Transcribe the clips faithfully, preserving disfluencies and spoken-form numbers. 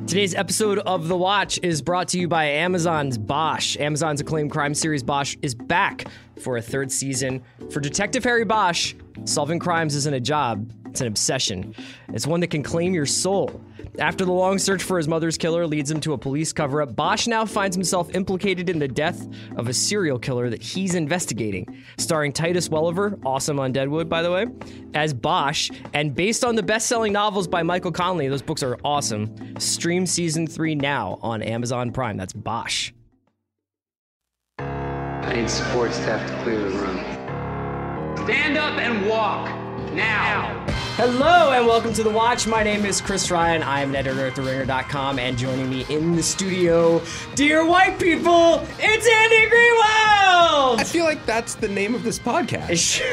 Today's episode of The Watch is brought to you by Amazon's Bosch. Amazon's acclaimed crime series Bosch is back for a third season. For Detective Harry Bosch, solving crimes isn't a job, it's an obsession. It's one that can claim your soul. After the long search for his mother's killer leads him to a police cover-up, Bosch now finds himself implicated in the death of a serial killer that he's investigating. Starring Titus Welliver, awesome on Deadwood, by the way, as Bosch, and based on the best-selling novels by Michael Connelly. Those books are awesome. Stream season three now on Amazon Prime. That's Bosch. I need support staff to clear the room. Stand up and walk. Now. Hello and welcome to The Watch. My name is Chris Ryan. I am an editor at the ringer dot com, and joining me in the studio, dear white people, it's Andy Greenwald! I feel like that's the name of this podcast.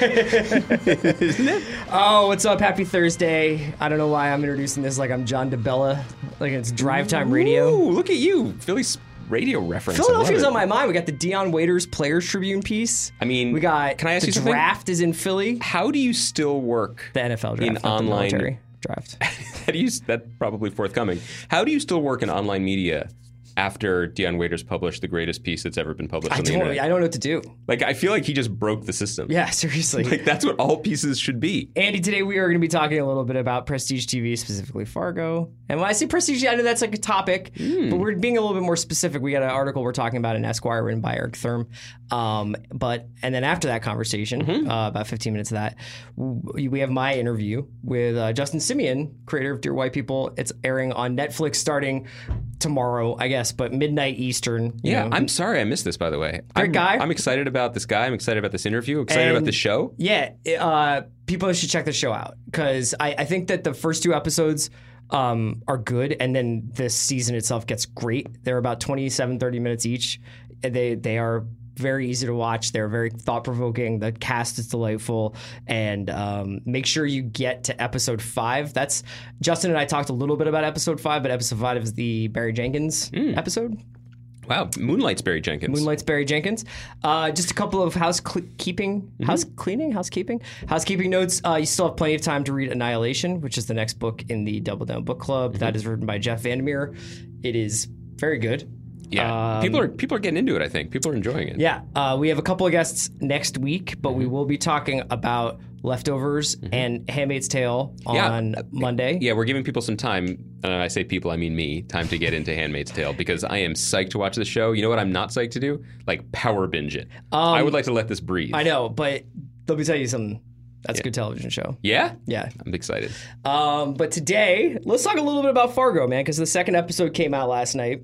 Isn't it? Oh, what's up? Happy Thursday. I don't know why I'm introducing this like I'm John DeBella, like it's Drive Time Radio. Ooh, look at you. Philly's radio reference. Philadelphia's on my mind. We got the Dion Waiters Players Tribune piece. I mean, we got can I ask the you something? Draft is in Philly. How do you still work the N F L draft, in not online the military draft? How do you? That's probably forthcoming. How do you still work in online media after Dion Waiters published the greatest piece that's ever been published I on the don't, internet? I don't know what to do. Like, I feel like he just broke the system. Yeah, seriously. Like, that's what all pieces should be. Andy, today we are going to be talking a little bit about Prestige T V, specifically Fargo. And when I say Prestige, I know that's like a topic, mm. but we're being a little bit more specific. We got an article we're talking about in Esquire written by Eric Thurm. Um, but and then after that conversation, mm-hmm. uh, about fifteen minutes of that, we, we have my interview with uh, Justin Simeon, creator of Dear White People. It's airing on Netflix starting tomorrow, I guess, but midnight Eastern. Yeah, know. I'm sorry I missed this, by the way. Great I'm, guy. I'm excited about this guy. I'm excited about this interview. Excited and, about the show. Yeah, uh, people should check the show out because I, I think that the first two episodes um, are good, and then the season itself gets great. They're about twenty-seven, thirty minutes each. They they are very easy to watch. They're very thought-provoking. The cast is delightful. And um, make sure you get to episode five. That's Justin and I talked a little bit about episode five, but episode five is the Barry Jenkins mm. episode. Wow, Moonlight's Barry Jenkins. Moonlight's Barry Jenkins. Uh, just a couple of housekeeping, mm-hmm. house cleaning, housekeeping, housekeeping notes. Uh, you still have plenty of time to read Annihilation, which is the next book in the Double Down Book Club. Mm-hmm. That is written by Jeff Vandermeer. It is very good. Yeah, um, people are people are getting into it. I think people are enjoying it. Yeah, uh, we have a couple of guests next week, but mm-hmm. we will be talking about Leftovers mm-hmm. and Handmaid's Tale on yeah. Monday. Yeah, we're giving people some time. And I say people, I mean me. Time to get into Handmaid's Tale because I am psyched to watch the show. You know what I'm not psyched to do? Like power binge it. Um, I would like to let this breathe. I know, but let me tell you something. That's yeah. a good television show. Yeah? Yeah. I'm excited. Um, but today, let's talk a little bit about Fargo, man, because the second episode came out last night.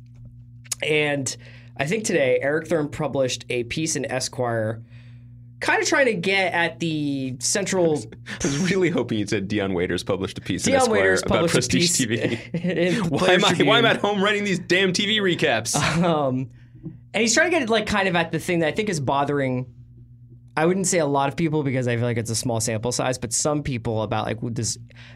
And I think today, Eric Thurm published a piece in Esquire kind of trying to get at the central... I was really hoping you said Dion Waiters published a piece Dion in Esquire Waiters about Prestige T V. why, am I, why am I at home writing these damn T V recaps? Um, and he's trying to get like kind of at the thing that I think is bothering... I wouldn't say a lot of people because I feel like it's a small sample size, but some people about like this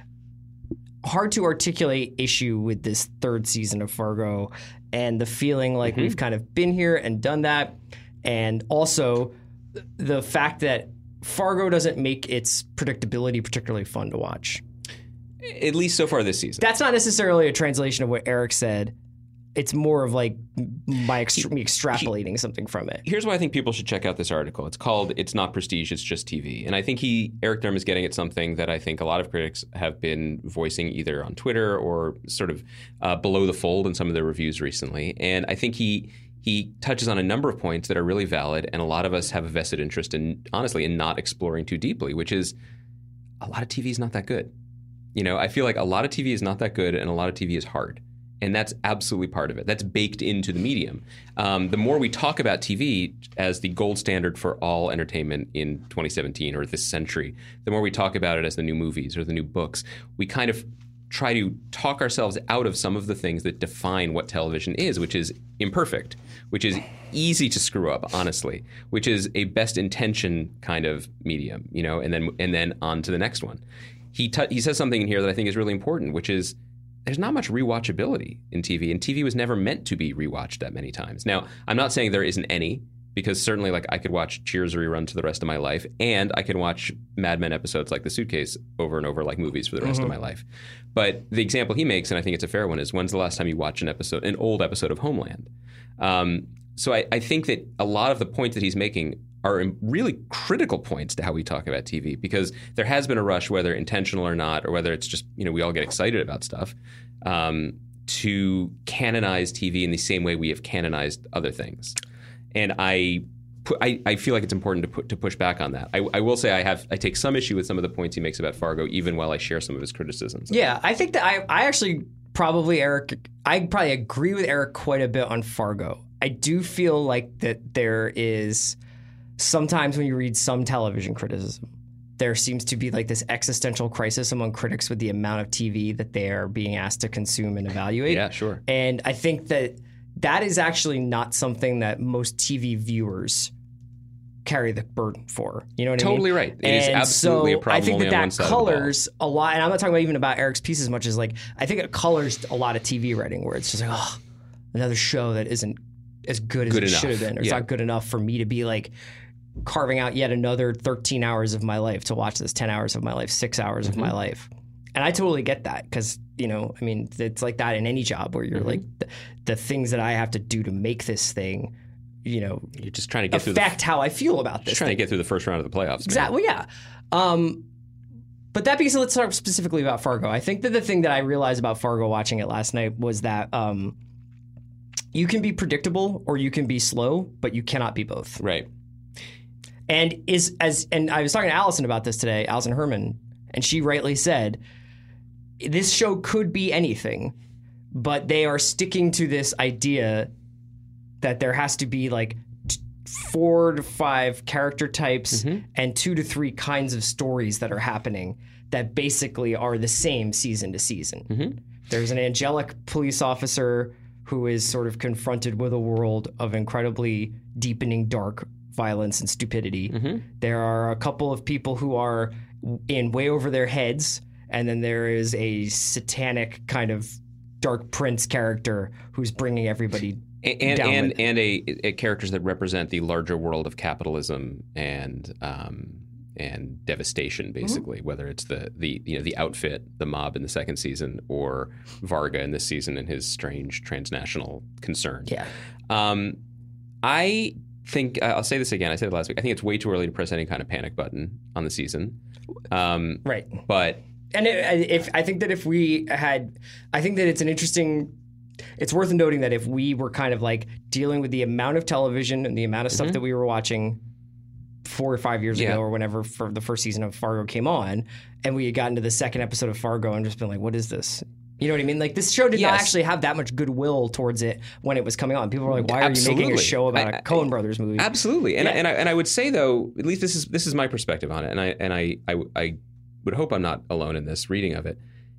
hard to articulate issue with this third season of Fargo and the feeling like mm-hmm. we've kind of been here and done that. And also the fact that Fargo doesn't make its predictability particularly fun to watch. At least so far this season. That's not necessarily a translation of what Eric said. It's more of like my extra- me extrapolating he, something from it. Here's why I think people should check out this article. It's called "It's Not Prestige, It's Just T V," and I think he Eric Thurm is getting at something that I think a lot of critics have been voicing either on Twitter or sort of uh, below the fold in some of their reviews recently. And I think he he touches on a number of points that are really valid, and a lot of us have a vested interest in, honestly, in not exploring too deeply, which is a lot of T V is not that good. You know, I feel like a lot of T V is not that good, and a lot of T V is hard. And that's absolutely part of it. That's baked into the medium. Um, the more we talk about T V as the gold standard for all entertainment in twenty seventeen or this century, the more we talk about it as the new movies or the new books, we kind of try to talk ourselves out of some of the things that define what television is, which is imperfect, which is easy to screw up, honestly, which is a best intention kind of medium, you know, and then and then on to the next one. He t- he says something in here that I think is really important, which is there's not much rewatchability in T V, and T V was never meant to be rewatched that many times. Now, I'm not saying there isn't any. because certainly like I could watch Cheers reruns for the rest of my life, and I could watch Mad Men episodes like The Suitcase over and over like movies for the rest mm-hmm. of my life. But the example he makes, and I think it's a fair one, is when's the last time you watched an episode, an old episode of Homeland? Um, so I, I think that a lot of the points that he's making are really critical points to how we talk about T V, because there has been a rush, whether intentional or not, or whether it's just, you know, we all get excited about stuff, um, to canonize T V in the same way we have canonized other things. And I, pu- I, I feel like it's important to put to push back on that. I, I will say I have I take some issue with some of the points he makes about Fargo, even while I share some of his criticisms. Yeah, I think that I, I actually probably Eric, I probably agree with Eric quite a bit on Fargo. I do feel like that there is sometimes when you read some television criticism, there seems to be like this existential crisis among critics with the amount of T V that they are being asked to consume and evaluate. Yeah, sure. And I think that that is actually not something that most T V viewers carry the burden for. You know what totally I mean? Totally right. It and is absolutely so a problem. I think that that that colors a lot, and I'm not talking about even about Eric's piece as much as like, I think it colors a lot of T V writing where it's just like, oh, another show that isn't as good as good it enough. should have been, or yeah. it's not good enough for me to be like carving out yet another thirteen hours of my life to watch this, ten hours of my life, six hours mm-hmm. of my life. And I totally get that because, you know, I mean, it's like that in any job where you're mm-hmm. like the, the things that I have to do to make this thing, you know, you're just trying to get affect through the, how I feel about this. Just trying thing. to get through the first round of the playoffs. Exactly. Well, yeah. Um, but that being said, let's talk specifically about Fargo. I think that the thing that I realized about Fargo watching it last night was that um, you can be predictable or you can be slow, but you cannot be both. Right. And is as and I was talking to Allison about this today, Allison Herman, and she rightly said, this show could be anything, but they are sticking to this idea that there has to be like t- four to five character types mm-hmm. and two to three kinds of stories that are happening that basically are the same season to season. Mm-hmm. There's an angelic police officer who is sort of confronted with a world of incredibly deepening dark violence and stupidity. Mm-hmm. There are a couple of people who are in way over their heads, and then there is a satanic kind of dark prince character who's bringing everybody and down and with. and a, a characters that represent the larger world of capitalism and um, and devastation, basically. Mm-hmm. Whether it's the the you know the outfit, the mob in the second season, or Varga in this season and his strange transnational concern. Yeah, um, I. think I'll say this again. I said it last week. I think it's way too early to press any kind of panic button on the season. Um, right. But and it, if I think that if we had, I think that it's an interesting. It's worth noting that if we were kind of like dealing with the amount of television and the amount of stuff mm-hmm. that we were watching four or five years yeah. ago or whenever for the first season of Fargo came on, and we had gotten to the second episode of Fargo and just been like, what is this? You know what I mean? Like, this show did yes. not actually have that much goodwill towards it when it was coming on. People were like, why are absolutely. you making a show about I, a Coen Brothers movie? Absolutely. And, yeah. I, and, I, and I would say, though, at least this is this is my perspective on it, and I and I, I, I would hope I'm not alone in this reading of it.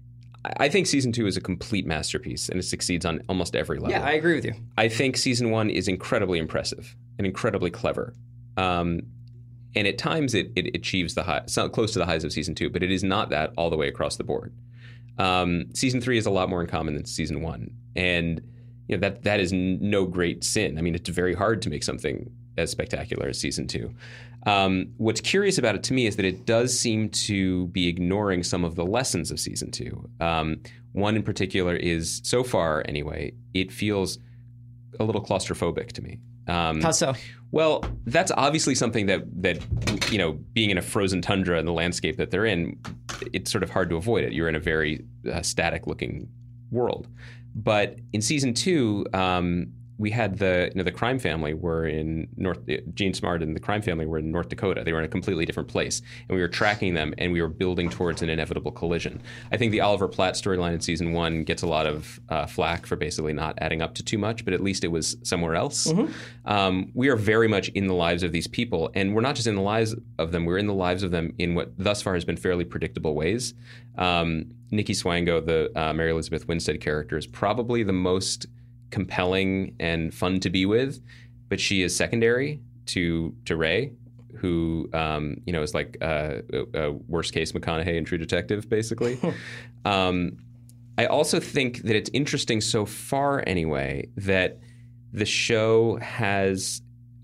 I think season two is a complete masterpiece, and it succeeds on almost every level. Yeah, I agree with you. I think season one is incredibly impressive and incredibly clever. Um, and at times it, it achieves the high, so close to the highs of season two, but it is not that all the way across the board. Um, season three is a lot more in common than season one, and you know that that is n- no great sin. I mean, it's very hard to make something as spectacular as season two. Um, what's curious about it to me is that it does seem to be ignoring some of the lessons of season two. Um, one in particular is, so far anyway, it feels a little claustrophobic to me. Um, How so? Well, that's obviously something that, that, you know, being in a frozen tundra and the landscape that they're in, it's sort of hard to avoid it. You're in a very uh, static-looking world. But in season two, um, we had the, you know, the crime family were in North, Gene Smart and the crime family were in North Dakota. They were in a completely different place. And we were tracking them, and we were building towards an inevitable collision. I think the Oliver Platt storyline in season one gets a lot of uh, flack for basically not adding up to too much, but at least it was somewhere else. Mm-hmm. Um, we are very much in the lives of these people, and we're not just in the lives of them, we're in the lives of them in what thus far has been fairly predictable ways. Um, Nikki Swango, the uh, Mary Elizabeth Winstead character, is probably the most compelling and fun to be with, but she is secondary to to Ray, who um, you know is like uh, a, a worst case McConaughey in True Detective, basically. um, I also think that it's interesting so far, anyway, that the show has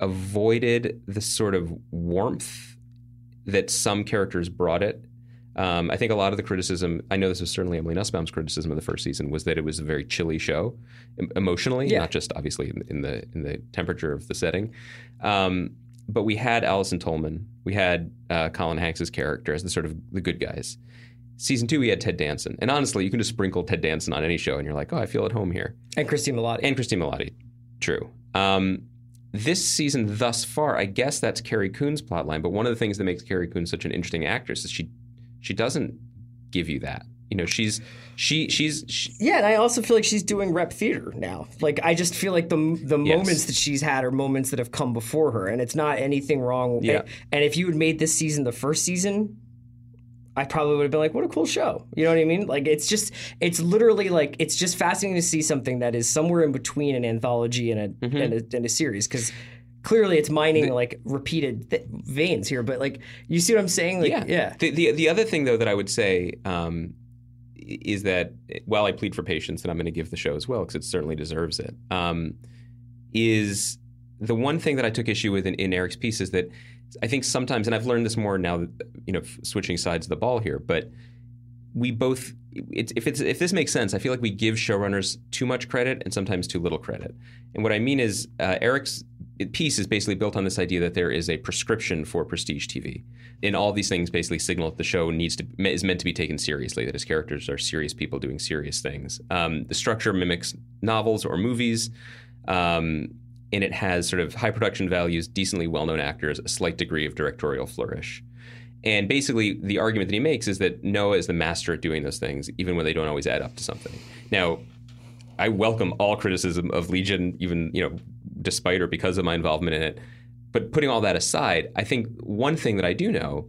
avoided the sort of warmth that some characters brought it. Um, I think a lot of the criticism, I know this was certainly Emily Nussbaum's criticism of the first season, was that it was a very chilly show emotionally, yeah. not just obviously in, in the in the temperature of the setting. Um, but we had Alison Tolman, we had uh, Colin Hanks' character as the sort of the good guys. Season two, we had Ted Danson. And honestly, you can just sprinkle Ted Danson on any show and you're like, oh, I feel at home here. And Christine Milioti. And Christine Milioti. True. Um, this season thus far, I guess that's Carrie Coon's plotline. But one of the things that makes Carrie Coon such an interesting actress is she she doesn't give you that. You know, she's she she's she, yeah, and I also feel like she's doing rep theater now. Like I just feel like the the yes. moments that she's had are moments that have come before her, and it's not anything wrong. Yeah. And, and if you had made this season the first season, I probably would have been like, what a cool show. You know what I mean? Like, it's just, it's literally like, it's just fascinating to see something that is somewhere in between an anthology and a, mm-hmm. and a, and a series. Because clearly it's mining the, like repeated th- veins here. But like, you see what I'm saying? Like, yeah. yeah. The, the, the other thing, though, that I would say um, is that while I plead for patience, and I'm going to give the show as well, because it certainly deserves it, um, is the one thing that I took issue with in, in Eric's piece is that I think sometimes, and I've learned this more now, you know, switching sides of the ball here, but we both, it's, if it's if this makes sense, I feel like we give showrunners too much credit and sometimes too little credit. And what I mean is uh, Eric's piece is basically built on this idea that there is a prescription for prestige T V. And all these things basically signal that the show needs to is meant to be taken seriously, that its characters are serious people doing serious things. Um, the structure mimics novels or movies. Um, And it has sort of high production values, decently well-known actors, a slight degree of directorial flourish. And basically, the argument that he makes is that Noah is the master at doing those things, even when they don't always add up to something. Now, I welcome all criticism of Legion, even, you know, despite or because of my involvement in it. But putting all that aside, I think one thing that I do know,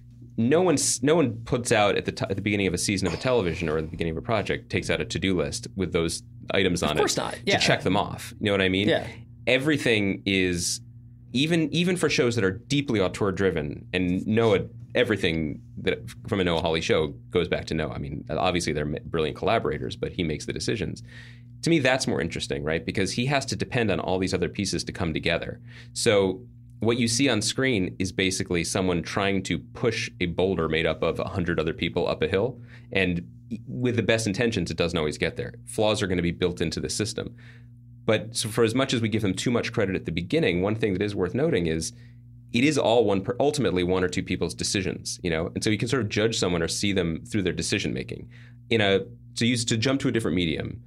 no one's, no one puts out at the, t- at the beginning of a season of a television or at the beginning of a project, takes out a to-do list with those items on it. Of course not. Yeah. To check them off. You know what I mean? Yeah. Everything is, even even for shows that are deeply auteur driven, and Noah, everything that from a Noah Hawley show goes back to Noah. I mean, obviously they're brilliant collaborators, but he makes the decisions. To me, that's more interesting, right? Because he has to depend on all these other pieces to come together. So what you see on screen is basically someone trying to push a boulder made up of a hundred other people up a hill, and with the best intentions, it doesn't always get there. Flaws are going to be built into the system. But so for as much as we give them too much credit at the beginning, one thing that is worth noting is it is all one, per, ultimately one or two people's decisions, you know? And so you can sort of judge someone or see them through their decision making. In a, to use, to jump to a different medium,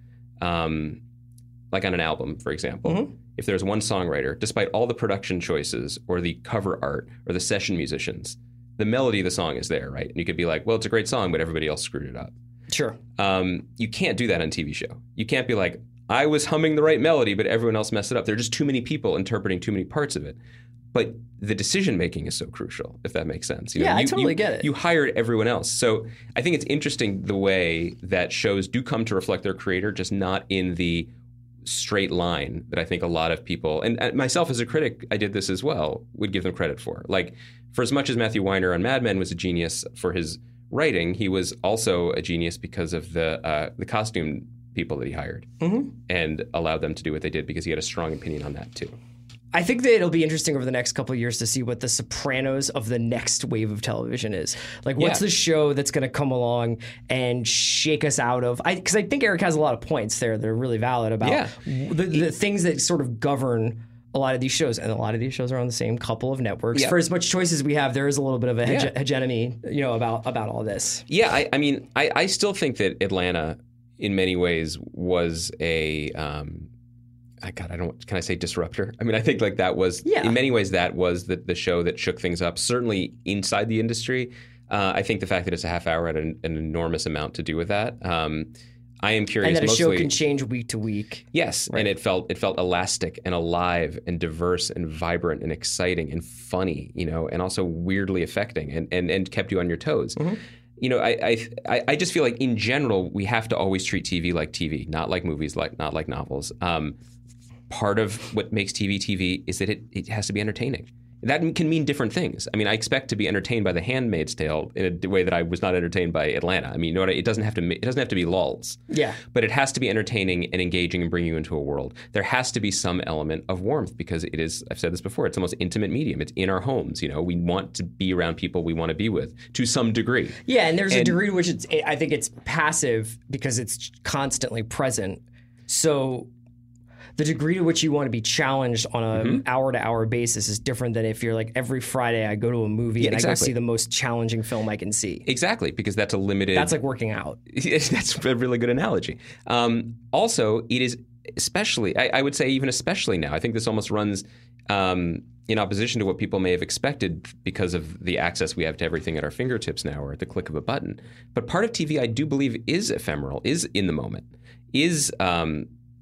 um, like on an album, for example, mm-hmm. if there's one songwriter, despite all the production choices or the cover art or the session musicians, the melody of the song is there, right? And you could be like, well, it's a great song, but everybody else screwed it up. Sure. Um, you can't do that on a T V show. You can't be like, I was humming the right melody, but everyone else messed it up. There are just too many people interpreting too many parts of it. But the decision-making is so crucial, if that makes sense. You yeah, know, you, I totally you, get it. You hired everyone else. So I think it's interesting the way that shows do come to reflect their creator, just not in the straight line that I think a lot of people, and myself as a critic, I did this as well, would give them credit for. Like, for as much as Matthew Weiner on Mad Men was a genius for his writing, he was also a genius because of the uh, the costume people that he hired mm-hmm. and allowed them to do what they did because he had a strong opinion on that too. I think that it'll be interesting over the next couple of years to see what the Sopranos of the next wave of television is. Like, what's yeah. the show that's going to come along and shake us out of? Because I, I think Eric has a lot of points there that are really valid about yeah. the, the things that sort of govern a lot of these shows. And a lot of these shows are on the same couple of networks. Yeah. For as much choice as we have, there is a little bit of a hege- yeah. hegemony, you know, about about all this. Yeah, I, I mean, I, I still think that Atlanta, in many ways, was a um, I God, I don't can I say disruptor? I mean, I think like that was yeah. in many ways that was the the show that shook things up. Certainly inside the industry, uh, I think the fact that it's a half hour had an, an enormous amount to do with that. Um, I am curious. And that a mostly, show can change week to week. Yes, right. And it felt it felt elastic and alive and diverse and vibrant and exciting and funny, you know, and also weirdly affecting and and, and kept you on your toes. Mm-hmm. You know, I, I I just feel like in general we have to always treat T V like T V, not like movies, like not like novels. Um, part of what makes T V T V is that it, it has to be entertaining. That can mean different things. I mean, I expect to be entertained by The Handmaid's Tale in a way that I was not entertained by Atlanta. I mean, you know what? It doesn't have to. It doesn't have to be lulls. Yeah. But it has to be entertaining and engaging and bring you into a world. There has to be some element of warmth because it is. I've said this before. It's the most intimate medium. It's in our homes. You know, we want to be around people we want to be with to some degree. Yeah, and there's And- a degree to which it's. I think it's passive because it's constantly present. So the degree to which you want to be challenged on an Mm-hmm. hour-to-hour basis is different than if you're like every Friday I go to a movie Yeah, and I go exactly. see the most challenging film I can see. Exactly, because that's a limited. That's like working out. That's a really good analogy. Um, also, it is especially, I, I would say even especially now, I think this almost runs um, in opposition to what people may have expected because of the access we have to everything at our fingertips now or at the click of a button. But part of T V, I do believe, is ephemeral, is in the moment, is um,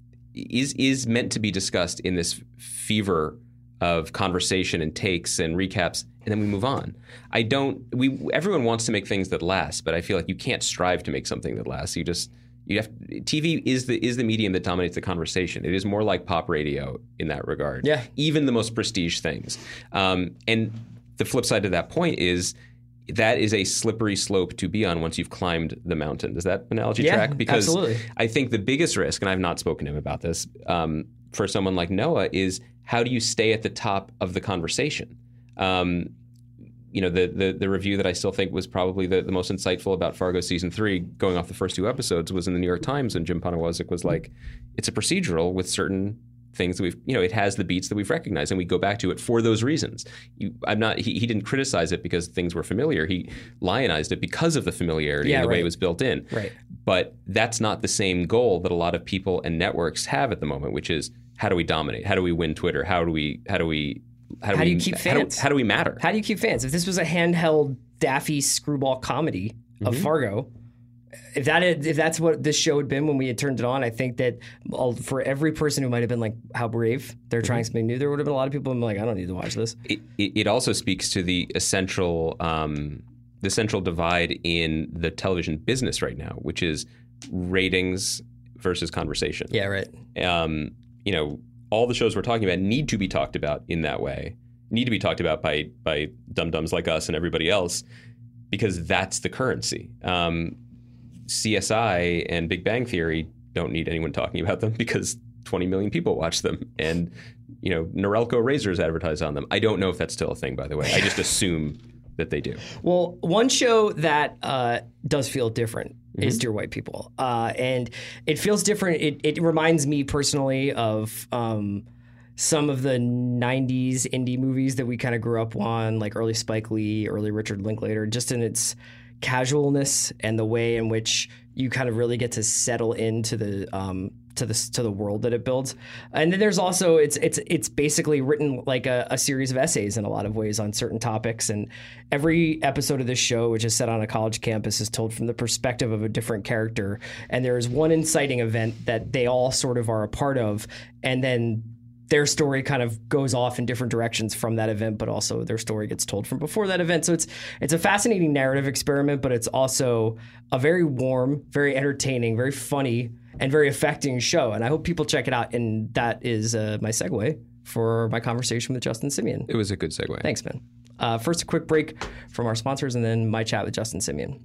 is is meant to be discussed in this fever of conversation and takes and recaps, and then we move on. I don't. We everyone wants to make things that last, but I feel like you can't strive to make something that lasts. You just you have. T V is the is the medium that dominates the conversation. It is more like pop radio in that regard. Yeah. Even the most prestige things. Um, and the flip side to that point is that is a slippery slope to be on once you've climbed the mountain. Does that analogy Yeah, track? Because absolutely. I think the biggest risk, and I've not spoken to him about this, um, for someone like Noah is how do you stay at the top of the conversation? Um, you know, the, the the review that I still think was probably the, the most insightful about Fargo season three, going off the first two episodes, was in the New York Times, and Jim Poniewozik was like, it's a procedural with certain things that we've, you know, it has the beats that we've recognized, and we go back to it for those reasons. You, I'm not. He, he didn't criticize it because things were familiar. He lionized it because of the familiarity Yeah, and the way right. it was built in. Right. But that's not the same goal that a lot of people and networks have at the moment, which is how do we dominate? How do we win Twitter? How do we? How do we? How do, How do we, you keep how do- fans? How do, we matter? How do you keep fans? If this was a handheld Daffy screwball comedy of Mm-hmm. Fargo, if that had, if that's what this show had been when we had turned it on, I think that all, for every person who might have been like, "How brave! They're trying Mm-hmm. something new," there would have been a lot of people who were like, "I don't need to watch this." It, it, it also speaks to the essential um, the central divide in the television business right now, which is ratings versus conversation. Yeah, right. Um, you know, all the shows we're talking about need to be talked about in that way, need to be talked about by by dum-dums like us and everybody else, because that's the currency. Um, C S I and Big Bang Theory don't need anyone talking about them because twenty million people watch them, and you know, Norelco razors advertise on them. I don't know if that's still a thing, by the way. I just assume that they do. Well, one show that uh, does feel different Mm-hmm. is Dear White People. Uh, and it feels different. It, it reminds me personally of um, some of the nineties indie movies that we kind of grew up on, like early Spike Lee, early Richard Linklater, just in its casualness and the way in which you kind of really get to settle into the um, to the to the world that it builds. And then there's also it's it's it's basically written like a, a series of essays in a lot of ways on certain topics. And every episode of this show, which is set on a college campus, is told from the perspective of a different character. And there is one inciting event that they all sort of are a part of, and then their story kind of goes off in different directions from that event, but also their story gets told from before that event. So it's it's a fascinating narrative experiment, but it's also a very warm, very entertaining, very funny, and very affecting show. And I hope people check it out. And that is uh, my segue for my conversation with Justin Simeon. It was a good segue. Thanks, man. Uh, first, a quick break from our sponsors, and then my chat with Justin Simeon.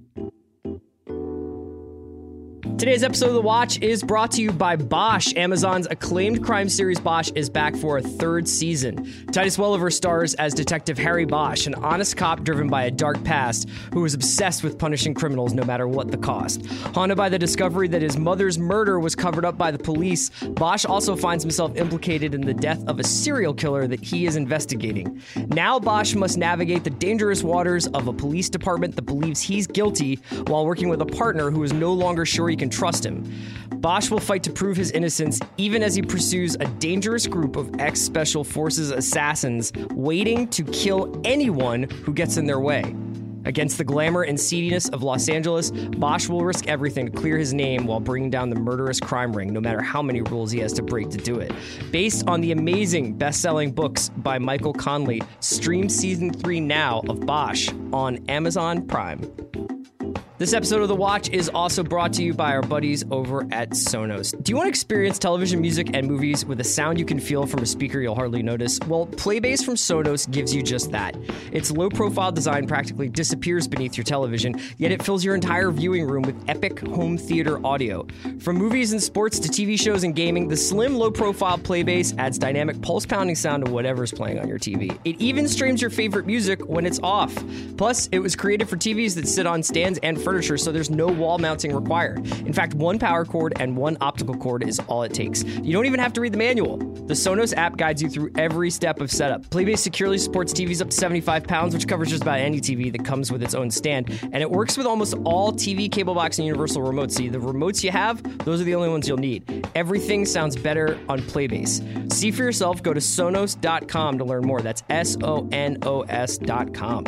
Today's episode of The Watch is brought to you by Bosch. Amazon's acclaimed crime series Bosch is back for a third season. Titus Welliver stars as Detective Harry Bosch, an honest cop driven by a dark past who is obsessed with punishing criminals no matter what the cost. Haunted by the discovery that his mother's murder was covered up by the police, Bosch also finds himself implicated in the death of a serial killer that he is investigating. Now Bosch must navigate the dangerous waters of a police department that believes he's guilty while working with a partner who is no longer sure he can trust him. Bosch will fight to prove his innocence even as he pursues a dangerous group of ex-Special Forces assassins waiting to kill anyone who gets in their way. Against the glamour and seediness of Los Angeles, Bosch will risk everything to clear his name while bringing down the murderous crime ring, no matter how many rules he has to break to do it. Based on the amazing best-selling books by Michael Conley, stream season three now of Bosch on Amazon Prime. This episode of The Watch is also brought to you by our buddies over at Sonos. Do you want to experience television, music, and movies with a sound you can feel from a speaker you'll hardly notice? Well, Playbase from Sonos gives you just that. Its low-profile design practically disappears beneath your television, yet it fills your entire viewing room with epic home theater audio. From movies and sports to T V shows and gaming, the slim, low-profile Playbase adds dynamic pulse-pounding sound to whatever's playing on your T V. It even streams your favorite music when it's off. Plus, it was created for T Vs that sit on stands and furniture, so there's no wall mounting required. In fact, one power cord and one optical cord is all it takes. You don't even have to read the manual. The Sonos app guides you through every step of setup. Playbase securely supports T Vs up to seventy-five pounds, which covers just about any T V that comes with its own stand, and it works with almost all T V, cable box, and universal remotes. See, the remotes you have, those are the only ones you'll need. Everything sounds better on Playbase. See for yourself. Go to sonos dot com to learn more. That's S O N O S dot com.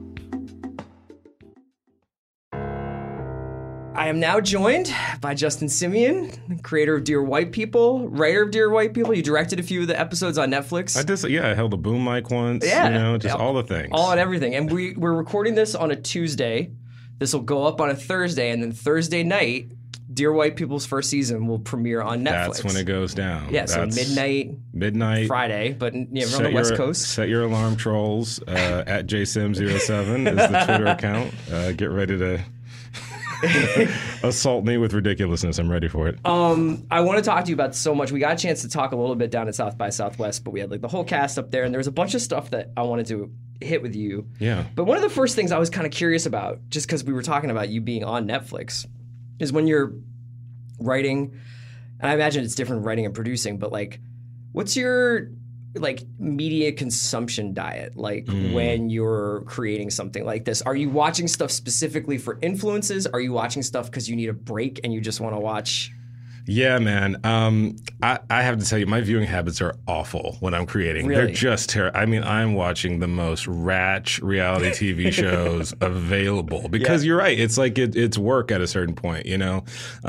I am now joined by Justin Simeon, creator of Dear White People, writer of Dear White People. You directed a few of the episodes on Netflix. I just, yeah, I held a boom mic once. Yeah. You know, just yeah. all the things. All and everything. And we, we're recording this on a Tuesday. This will go up on a Thursday. And then Thursday night, Dear White People's first season will premiere on Netflix. That's when it goes down. Yeah, so That's midnight, midnight Friday, but you know, on set the West your, Coast. Set your alarm, trolls. Uh, at J Sim zero seven is the Twitter account. Uh, get ready to assault me with ridiculousness. I'm ready for it. Um, I want to talk to you about so much. We got a chance to talk a little bit down at South by Southwest, but we had like the whole cast up there, and there was a bunch of stuff that I wanted to hit with you. Yeah. But one of the first things I was kind of curious about, just because we were talking about you being on Netflix, is when you're writing, and I imagine it's different writing and producing, but like, what's your like media consumption diet like mm. when you're creating something like this? Are you watching stuff specifically for influences? Are you watching stuff because you need a break and you just want to watch? Yeah, man. Um, I, I have to tell you, my viewing habits are awful when I'm creating. Really? They're just terrible. I mean, I'm watching the most ratch reality T V shows available because yeah. you're right. It's like it, it's work at a certain point, you know?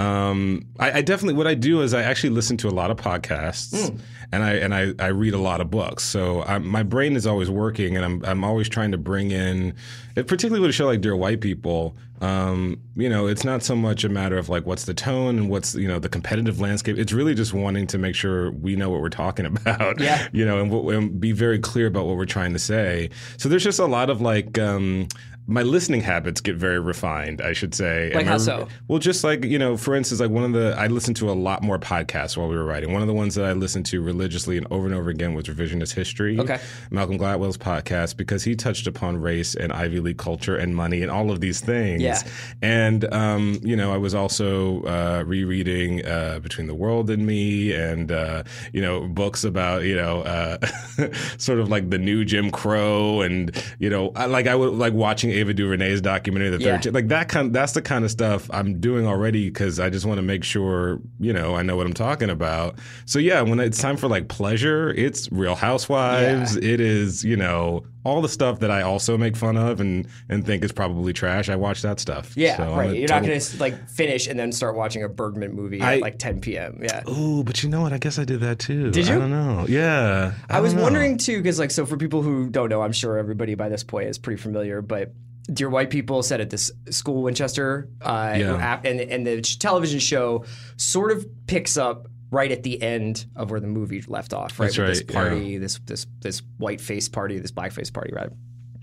Um, I, I definitely, what I do is I actually listen to a lot of podcasts mm. and I and I, I read a lot of books. So I'm, my brain is always working, and I'm I'm always trying to bring in, particularly with a show like Dear White People, um, you know, it's not so much a matter of like what's the tone and what's, you know, the competitive landscape. It's really just wanting to make sure we know what we're talking about, yeah. you know, and, and be very clear about what we're trying to say. So there's just a lot of like, um, my listening habits get very refined, I should say. Like and how my, so? Well, just like, you know, for instance, like one of the, I listened to a lot more podcasts while we were writing. One of the ones that I listened to religiously and over and over again was Revisionist History. Okay. Malcolm Gladwell's podcast, because he touched upon race and Ivy League culture and money and all of these things. Yeah. And, um, you know, I was also uh, rereading uh, Between the World and Me and, uh, you know, books about, you know, uh, sort of like the new Jim Crow and, you know, I, like I would like watching Ava DuVernay's documentary, The yeah. Third, like that kind. That's the kind of stuff I'm doing already because I just want to make sure you know I know what I'm talking about. So yeah, when it's time for like pleasure, it's Real Housewives. Yeah. It is you know all the stuff that I also make fun of and and think is probably trash. I watch that stuff. Yeah, so right. You're total... not going to like finish and then start watching a Bergman movie I... at like ten p.m. Yeah. Ooh, but you know what? I guess I did that too. Did you? I don't know. Yeah. I, I was know. wondering too, because like so for people who don't know, I'm sure everybody by this point is pretty familiar, but Dear White People set at this school, Winchester, uh, Yeah. and and the television show sort of picks up right at the end of where the movie left off, right? That's With right, this party, yeah. this this this white face party, this black face party, right?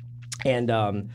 And um,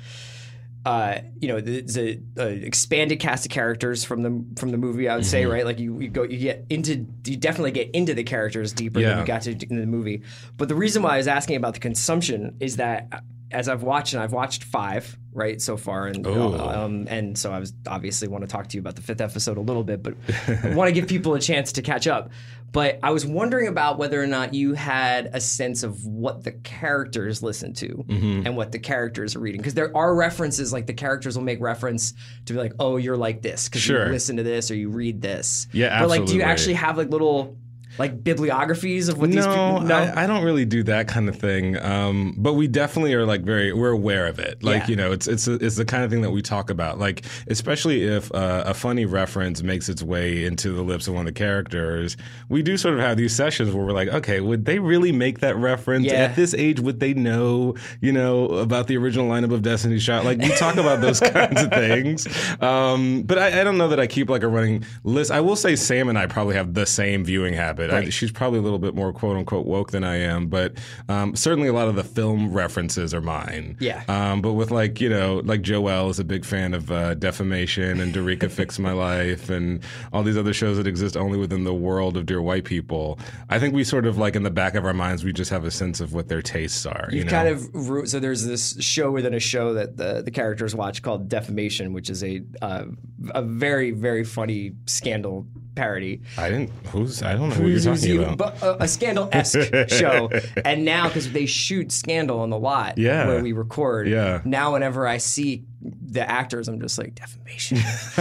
uh, you know, there's a, a expanded cast of characters from the from the movie. I would Mm-hmm. say, right? Like you, you go, you get into, you definitely get into the characters deeper Yeah. than you got to in the movie. But the reason why I was asking about the consumption is that as I've watched, and I've watched five right so far, and Oh. um, and so I was obviously want to talk to you about the fifth episode a little bit, but I want to give people a chance to catch up. But I was wondering about whether or not you had a sense of what the characters listen to Mm-hmm. and what the characters are reading, because there are references, like the characters will make reference to be like, oh, you're like this because Sure. you listen to this or you read this. Yeah, But like, do you absolutely. actually have like little like bibliographies of what these No, people know? I, I don't really do that kind of thing. Um, but we definitely are like very we're aware of it. Like Yeah. you know, it's it's a, it's the kind of thing that we talk about. Like especially if uh, a funny reference makes its way into the lips of one of the characters, we do sort of have these sessions where we're like, okay, would they really make that reference Yeah. at this age? Would they know you know about the original lineup of Destiny's Child? Like we talk about those kinds of things. Um, but I, I don't know that I keep like a running list. I will say Sam and I probably have the same viewing habit. I, Right. she's probably a little bit more quote unquote woke than I am, but um, certainly a lot of the film references are mine. Yeah. Um, but with like, you know, like Joelle is a big fan of uh, Defamation and Dorica Fix My Life and all these other shows that exist only within the world of Dear White People. I think we sort of like in the back of our minds, we just have a sense of what their tastes are. You've you know? kind of ru- so there's this show within a show that the, the characters watch called Defamation, which is a uh, a very very funny scandal parody. I didn't, who's, I don't know who you're Who's- who's talking you- about. but a, a scandal-esque show. And now, because they shoot Scandal on the lot Yeah. where we record, Yeah. now whenever I see the actors, I'm just like, Defamation.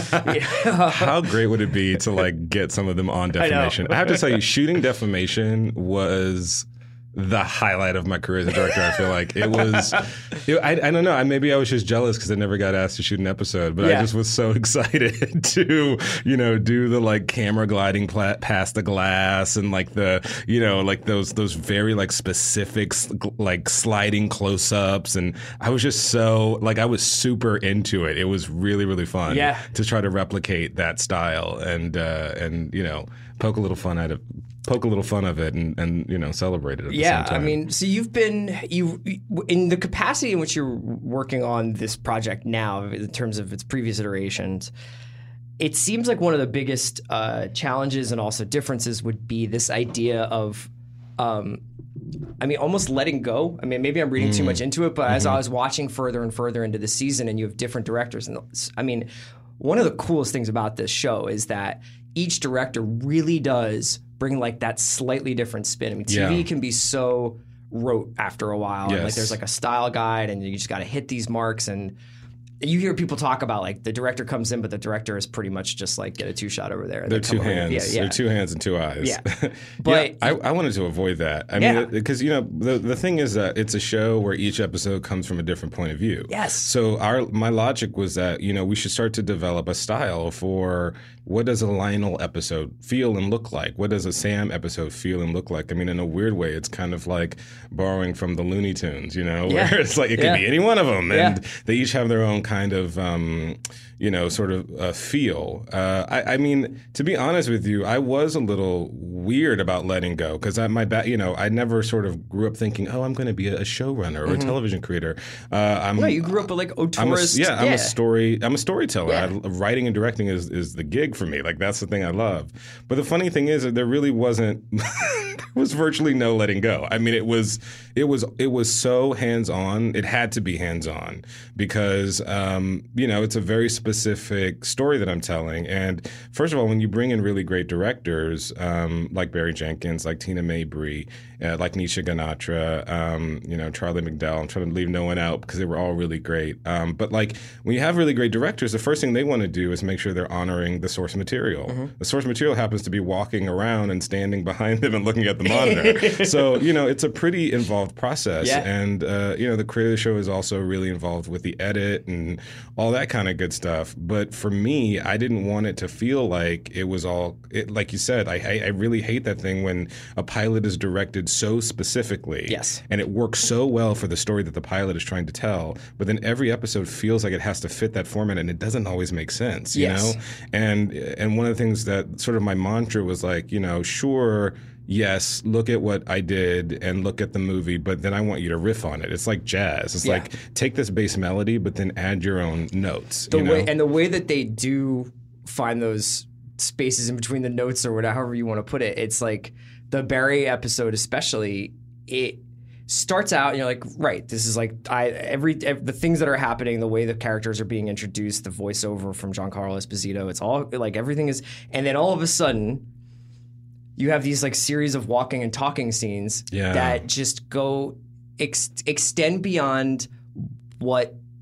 How great would it be to like get some of them on Defamation? I, have to tell you, shooting Defamation was the highlight of my career as a director. I feel like it was. It, I, I don't know. I, maybe I was just jealous because I never got asked to shoot an episode, but Yeah. I just was so excited to you know do the like camera gliding pla- past the glass and like the you know like those those very like specific s- like sliding close ups, and I was just so like I was super into it. It was really really fun. Yeah. To try to replicate that style and uh, and you know poke a little fun at it, poke a little fun of it, and, and you know celebrate it. At Yeah, the same I time. mean, so you've been you in the capacity in which you're working on this project now, in terms of its previous iterations. It seems like one of the biggest uh, challenges and also differences would be this idea of, um, I mean, almost letting go. I mean, maybe I'm reading too much into it, but as I was watching further and further into the season, and you have different directors, and I mean, one of the coolest things about this show is that each director really does bring like that slightly different spin. I mean, T V Yeah. can be so rote after a while. And, like Yes. there's like a style guide, and you just got to hit these marks. And you hear people talk about like the director comes in, but the director is pretty much just like get a two shot over there. And They're then come two over. hands. Yeah, yeah. They're two hands and two eyes. Yeah. Yeah, But- I, I wanted to avoid that. I Yeah. mean, because you know, the the thing is that it's a show where each episode comes from a different point of view. Yes. So our my logic was that you know we should start to develop a style for what does a Lionel episode feel and look like? What does a Sam episode feel and look like? I mean, in a weird way, it's kind of like borrowing from the Looney Tunes, you know, Yeah. where it's like it could Yeah. be any one of them, and Yeah. they each have their own kind of, um, you know, sort of uh, feel. Uh, I, I mean, to be honest with you, I was a little weird about letting go because I my ba- you know, I never sort of grew up thinking, oh, I'm going to be a showrunner or a television creator. Uh, I'm, No, you grew up with like I'm a, auteurist. yeah, I'm a story. I'm a storyteller. Yeah. I, writing and directing is, is the gig for me. Like that's the thing I love. But the funny thing is that there really wasn't. there was virtually no letting go. I mean, it was it was it was so hands on. It had to be hands on because um, you know it's a very specific story that I'm telling. And first of all, when you bring in really great directors um, like Barry Jenkins, like Tina Mabry, uh, like Nisha Ganatra, um, you know Charlie McDowell. I'm trying to leave no one out because they were all really great. Um, but like when you have really great directors, the first thing they want to do is make sure they're honoring the source material. Mm-hmm. The source material happens to be walking around and standing behind them and looking at the monitor. So you know it's a pretty involved process. Yeah. And uh, you know the creator of the show is also really involved with the edit and all that kind of good stuff. But for me, I didn't want it to feel like it was all it, like you said. I, I I really hate that thing when a pilot is directed so specifically. Yes. And it works so well for the story that the pilot is trying to tell, but then every episode feels like it has to fit that format, and it doesn't always make sense, you Yes. know? And and one of the things that sort of my mantra was like, you know, sure, yes, look at what I did and look at the movie, but then I want you to riff on it. It's like jazz. It's Yeah. like take this bass melody, but then add your own notes. The you know? way and the way that they do find those spaces in between the notes or whatever, however you want to put it, it's like the Barry episode especially, it starts out and you're like, right, this is like I every, ev the things that are happening, the way the characters are being introduced, the voiceover from Giancarlo Esposito, it's all like everything is, and then all of a sudden you have these like series of walking and talking scenes Yeah. that just go ex- extend beyond what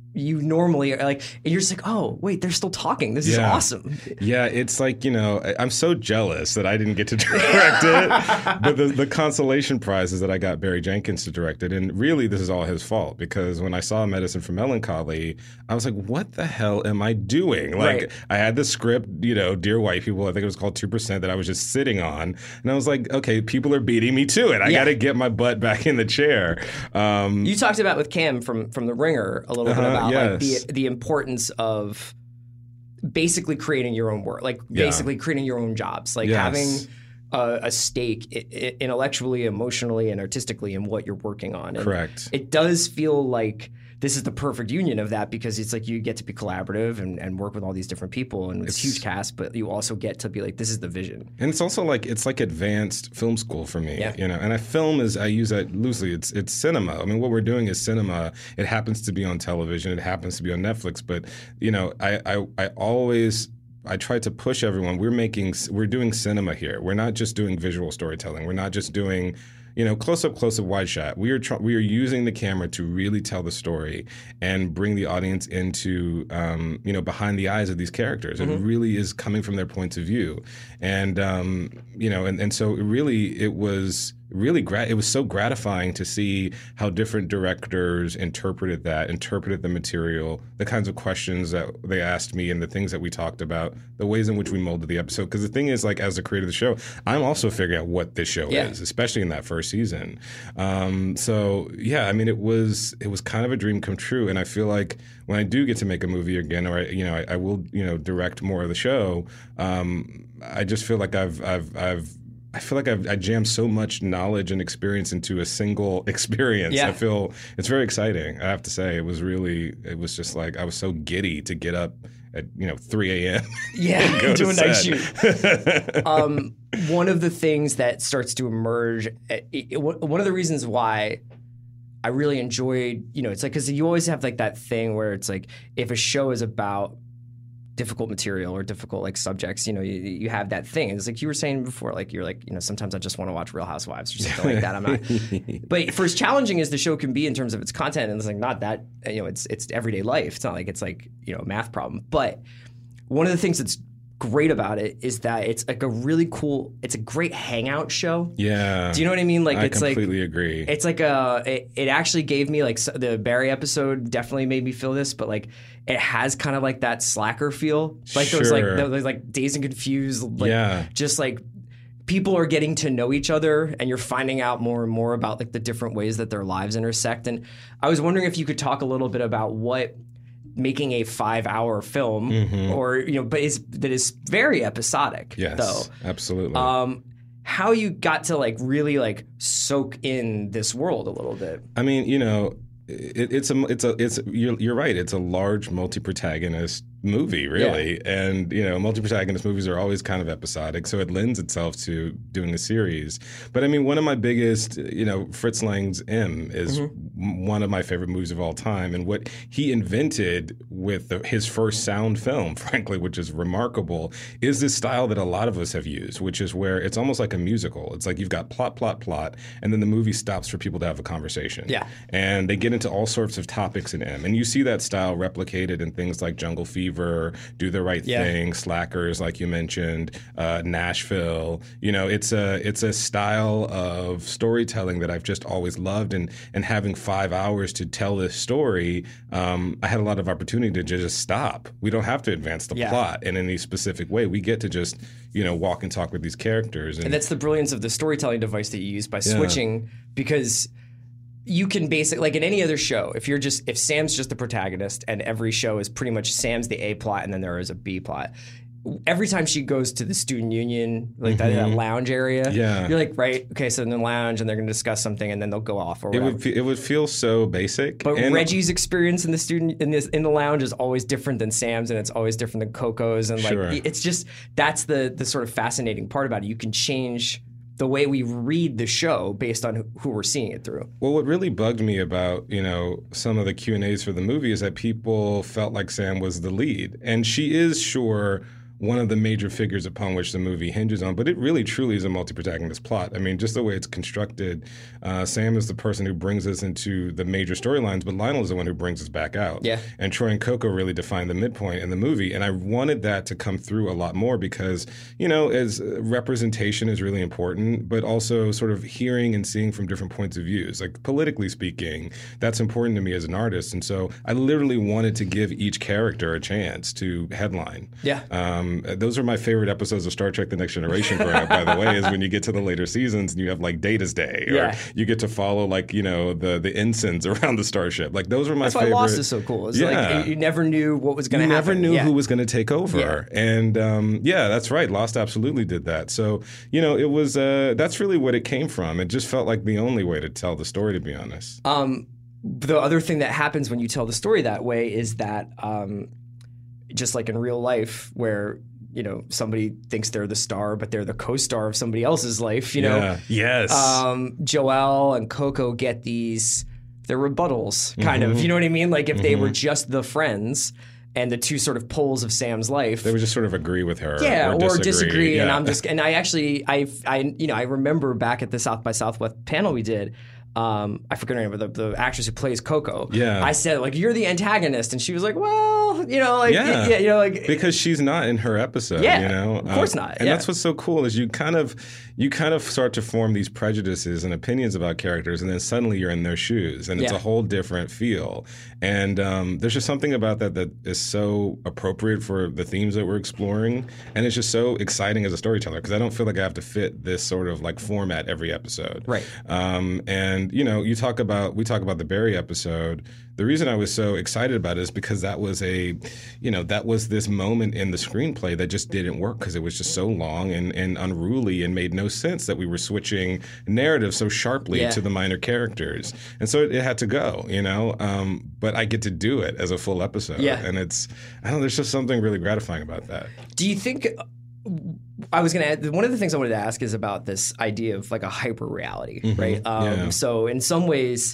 you normally are like, and you're just like, oh wait, they're still talking. This is Yeah. awesome. Yeah, it's like, you know, I- I'm so jealous that I didn't get to direct it. But the, the consolation prize is that I got Barry Jenkins to direct it. And really, this is all his fault, because when I saw Medicine for Melancholy, I was like, what the hell am I doing? Like, Right. I had this script, you know, Dear White People, I think it was called two percent, that I was just sitting on. And I was like, okay, people are beating me to it. I Yeah. got to get my butt back in the chair. Um, You talked about with Cam from from The Ringer a little bit Uh-huh, about like yes. the the importance of basically creating your own work, like Yeah. basically creating your own jobs, like Yes. having a, a stake I- I- intellectually, emotionally, and artistically in what you're working on. And Correct. It does feel like this is the perfect union of that, because it's like you get to be collaborative and, and work with all these different people, and it's, It's- huge cast, but you also get to be like, this is the vision. And it's also like it's like advanced film school for me, Yeah. you know. And I film is I use that loosely. It's it's cinema. I mean, what we're doing is cinema. It happens to be on television. It happens to be on Netflix. But you know, I I, I always. I try to push everyone. We're making, we're doing cinema here. We're not just doing visual storytelling. We're not just doing, you know, close up, close up, wide shot. We are try, we are using the camera to really tell the story and bring the audience into, um, you know, behind the eyes of these characters. Mm-hmm. It really is coming from their points of view, and um, you know, and and so it really it was. Really, gra- it was so gratifying to see how different directors interpreted that, interpreted the material, the kinds of questions that they asked me, and the things that we talked about, the ways in which we molded the episode. Because the thing is, like, as the creator of the show, I'm also figuring out what this show Yeah. is, especially in that first season. Um, so, yeah, I mean, it was it was kind of a dream come true, and I feel like when I do get to make a movie again, or I, you know, I, I will, you know, direct more of the show. Um, I just feel like I've I've I've I feel like I've I jammed so much knowledge and experience into a single experience. Yeah. I feel it's very exciting. I have to say, it was really, it was just like I was so giddy to get up at you know three a.m. Yeah, go do to a night set. shoot. um, one of the things that starts to emerge, it, it, one of the reasons why I really enjoyed, you know, it's like, because you always have like that thing where it's like, if a show is about difficult material or difficult like subjects, you know, you, you have that thing. It's like you were saying before, like you're like, you know, sometimes I just want to watch Real Housewives or something like that. I'm not, but for as challenging as the show can be in terms of its content, and it's like not that, you know, it's it's everyday life. It's not like it's like, you know, a math problem. But one of the things that's great about it is that it's like a really cool, it's a great hangout show. Yeah. Do you know what I mean? Like I it's like completely agree. it's like a it, it actually gave me like s- the Barry episode definitely made me feel this, but like it has kind of like that Slacker feel, like those like Sure. those like Dazed and Confused, like Yeah. just like people are getting to know each other and you're finding out more and more about like the different ways that their lives intersect. And I was wondering if you could talk a little bit about what making a five hour film or you know but is that is very episodic yes, though absolutely. um how you got to like really like soak in this world a little bit. I mean, you know, it, it's a it's a it's you're, you're right. It's a large multi-protagonist movie, really, and you know, multi-protagonist movies are always kind of episodic, so it lends itself to doing a series. But I mean, one of my biggest, you know, Fritz Lang's M is mm-hmm. one of my favorite movies of all time, and what he invented with the, his first sound film, frankly, which is remarkable, is this style that a lot of us have used, which is where it's almost like a musical. It's like you've got plot, plot, plot, and then the movie stops for people to have a conversation. Yeah. And they get into all sorts of topics in M. And you see that style replicated in things like Jungle Fever, Do the Right Yeah. Thing, Slackers, like you mentioned, uh, Nashville. You know, it's a it's a style of storytelling that I've just always loved. And and having five hours to tell this story, um, I had a lot of opportunity to just stop. We don't have to advance the Yeah. plot in any specific way. We get to just, you know, walk and talk with these characters. And, And that's the brilliance of the storytelling device that you use by Yeah. switching, because you can basically, like in any other show, if you're just, if Sam's just the protagonist and every show is pretty much Sam's the A plot and then there is a B plot. Every time she goes to the student union, like that, that lounge area, Mm-hmm. Yeah. you're like, right, okay, so in the lounge and they're going to discuss something and then they'll go off or it whatever. would fe- it would feel so basic. But And- Reggie's experience in the student in this in the lounge is always different than Sam's, and it's always different than Coco's, and like Sure. it's just that's the the sort of fascinating part about it. You can change the way we read the show based on who, who we're seeing it through. Well, what really bugged me about, you know, some of the Q and A's for the movie is that people felt like Sam was the lead. And she is, sure, one of the major figures upon which the movie hinges on. But it really, truly is a multi-protagonist plot. I mean, just the way it's constructed, uh, Sam is the person who brings us into the major storylines, but Lionel is the one who brings us back out. Yeah. And Troy and Coco really define the midpoint in the movie. And I wanted that to come through a lot more because, you know, as uh, representation is really important, but also sort of hearing and seeing from different points of views. Like politically speaking, that's important to me as an artist. And so I literally wanted to give each character a chance to headline. Yeah. Um, those are my favorite episodes of Star Trek The Next Generation, Grant, by the way, is when you get to the later seasons and you have like Data's Day, or Yeah. you get to follow like, you know, the the ensigns around the starship. Like those are my That's favorite. why Lost is so cool. It's Yeah. like you never knew what was going You to happen. never knew Yeah. who was going to take over. Yeah. And um, yeah, that's right. Lost absolutely did that. So, you know, it was, uh, that's really what it came from. It just felt like the only way to tell the story, to be honest. Um, the other thing that happens when you tell the story that way is that um, just like in real life where, you know, somebody thinks they're the star, but they're the co-star of somebody else's life, you know? Yeah. Yes. Um, Joelle and Coco get these, they're rebuttals, kind Mm-hmm. of. You know what I mean? Like if they were just the friends and the two sort of poles of Sam's life. They would just sort of agree with her. Yeah, or or disagree. disagree. And Yeah. I'm just, and I actually, I, I, you know, I remember back at the South by Southwest panel we did, um, I forget her name, but the, the actress who plays Coco. Yeah. I said, like, you're the antagonist. And she was like, well, you know, like, Yeah. yeah, you know, like. Because she's not in her episode, Yeah, you know? of course not, And yeah. that's what's so cool is you kind of you kind of start to form these prejudices and opinions about characters, and then suddenly you're in their shoes, and it's Yeah. a whole different feel. And um, there's just something about that that is so appropriate for the themes that we're exploring, and it's just so exciting as a storyteller because I don't feel like I have to fit this sort of like format every episode. Right. Um, and you know, you talk about we talk about the Barry episode. The reason I was so excited about it is because that was a, you know, that was this moment in the screenplay that just didn't work because it was just so long and, and unruly and made no sense that we were switching narrative so sharply Yeah. to the minor characters. And so it, it had to go, you know, um, but I get to do it as a full episode. Yeah. And it's, I don't know, there's just something really gratifying about that. Do you think I was going to add one of the things I wanted to ask is about this idea of like a hyper reality, right? Um, Yeah. So in some ways,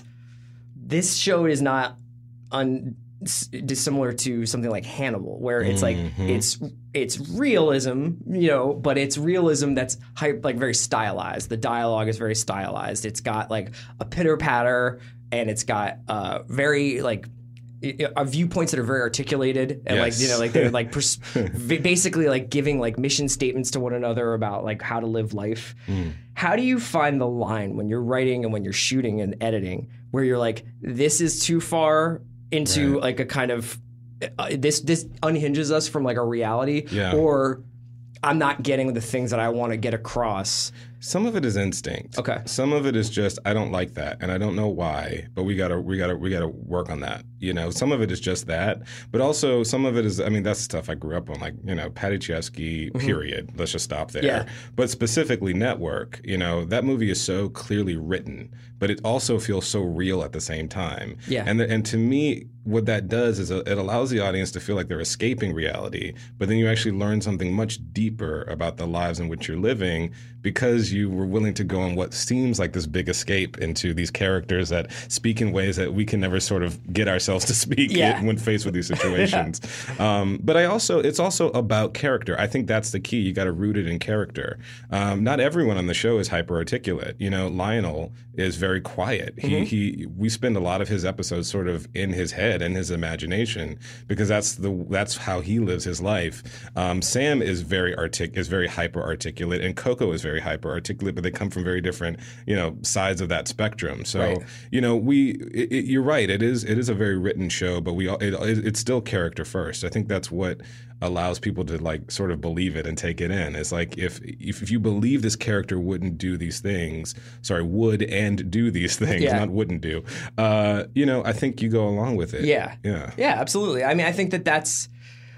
this show is not un- s- dissimilar to something like Hannibal, where it's like it's it's realism, you know, but it's realism that's hype, like very stylized. The dialogue is very stylized. It's got like a pitter patter, and it's got uh, very like. Uh, viewpoints that are very articulated and like Yes. you know like they're like pers- v- basically like giving like mission statements to one another about like how to live life. How do you find the line when you're writing and when you're shooting and editing where you're like, this is too far into Right. like a kind of uh, this this unhinges us from like a reality, Yeah. or I'm not getting the things that I want to get across? Some of it is instinct. Okay. Some of it is just I don't like that, and I don't know why. But we gotta, we gotta, we gotta work on that. You know, some of it is just that, but also some of it is. I mean, that's stuff I grew up on, like you know, Patty Chesky. Period. Let's just stop there. Yeah. But specifically, Network. You know, that movie is so clearly written, but it also feels so real at the same time. Yeah. And the, and to me, what that does is it allows the audience to feel like they're escaping reality, but then you actually learn something much deeper about the lives in which you're living because you were willing to go on what seems like this big escape into these characters that speak in ways that we can never sort of get ourselves to speak Yeah. when faced with these situations. um, but I also, it's also about character. I think that's the key. You got to root it in character. Um, not everyone on the show is hyper articulate. You know, Lionel is very quiet. He, he, we spend a lot of his episodes sort of in his head and his imagination because that's the that's how he lives his life. Um, Sam is very artic is very hyper articulate, and Coco is very hyper articulate, but they come from very different you know sides of that spectrum. So Right. you know we it, it, you're right. It is it is a very written show, but we all, it, it's still character first. I think that's what allows people to like sort of believe it and take it in. It's like if if, if you believe this character wouldn't do these things, sorry, would and do these things, Yeah. not wouldn't do. Uh, you know, I think you go along with it. Yeah. Yeah. Yeah, absolutely. I mean, I think that that's,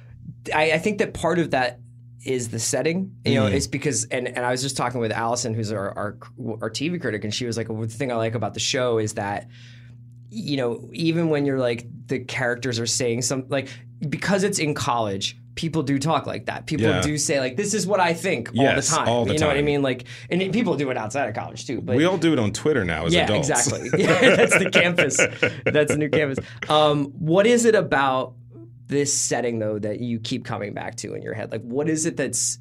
I, I think that part of that is the setting, you know, it's because, and, and I was just talking with Allison, who's our, our, our T V critic, and she was like, well, the thing I like about the show is that, you know, even when you're like, the characters are saying some, like, because it's in college, people do talk like that. People Yeah. do say like, this is what I think Yes, all the time. all the you know what I time. mean? Like, and it- people do it outside of college too. But We all do it on Twitter now as yeah, adults. exactly. Yeah, that's the campus. That's the new campus. Um, what is it about this setting though that you keep coming back to in your head? Like, what is it that's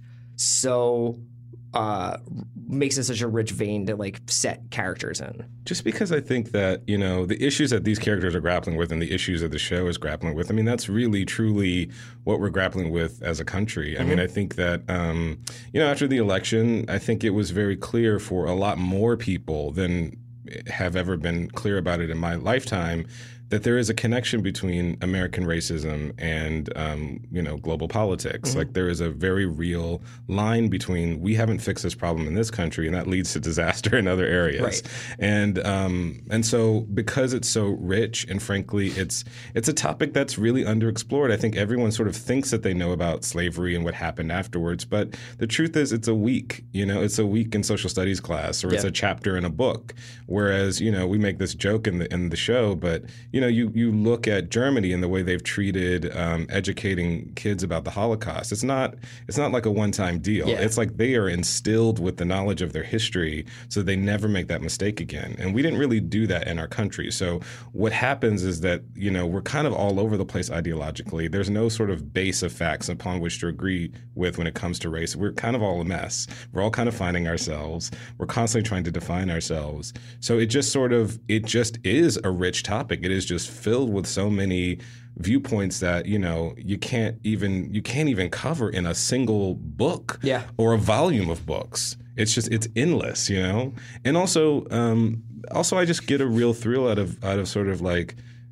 so uh, makes it such a rich vein to like set characters in? Just because I think that, you know, the issues that these characters are grappling with and the issues that the show is grappling with, I mean, that's really, truly what we're grappling with as a country. Mm-hmm. I mean, I think that, um, you know, after the election, I think it was very clear for a lot more people than have ever been clear about it in my lifetime that there is a connection between American racism and, um, you know, global politics. Mm-hmm. Like there is a very real line between we haven't fixed this problem in this country, and that leads to disaster in other areas. Right. And um, and so because it's so rich, and frankly, it's it's a topic that's really underexplored. I think everyone sort of thinks that they know about slavery and what happened afterwards, but the truth is, it's a week. You know, it's a week in social studies class, or yeah. it's a chapter in a book. Whereas, you know, we make this joke in the in the show, but you know, you, you look at Germany and the way they've treated um, educating kids about the Holocaust. It's not it's not like a one-time deal. Yeah. It's like they are instilled with the knowledge of their history so they never make that mistake again. And we didn't really do that in our country. So what happens is that, you know, we're kind of all over the place ideologically. There's no sort of base of facts upon which to agree with when it comes to race. We're kind of all a mess. We're all kind of finding ourselves. We're constantly trying to define ourselves. So it just sort of, it just is a rich topic. It is just filled with so many viewpoints that, you know, you can't even you can't even cover in a single book yeah. or a volume of books. It's just it's endless, you know. And also, um, also I just get a real thrill out of out of sort of like